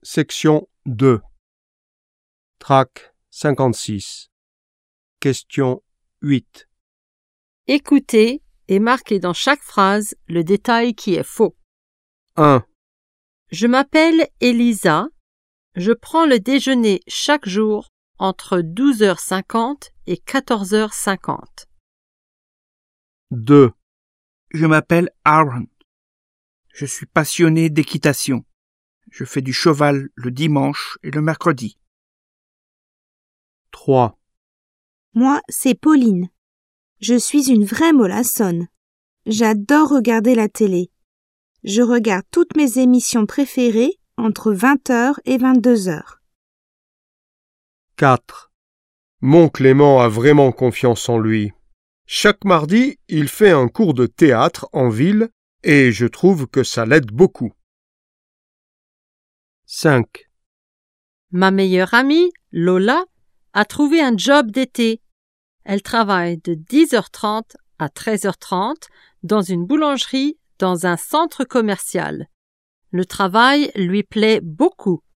Section 2. Trac 56. Question 8. Écoutez et marquez dans chaque phrase le détail qui est faux. 1, Je m'appelle Elisa. Je prends le déjeuner chaque jour entre 12h50 et 14h50. 2, Je m'appelle Aaron. Je suis passionné d'équitation. Je fais du cheval le dimanche et le mercredi. 3, Moi, c'est Pauline. Je suis une vraie mollassonne. J'adore regarder la télé. Je regarde toutes mes émissions préférées entre 20h et 22h. 4. Mon Clément a vraiment confiance en lui. Chaque mardi, il fait un cours de théâtre en ville et je trouve que ça l'aide beaucoup. 5. Ma meilleure amie, Lola, a trouvé un job d'été. Elle travaille de 10h30 à 13h30 dans une boulangerie dans un centre commercial. Le travail lui plaît beaucoup.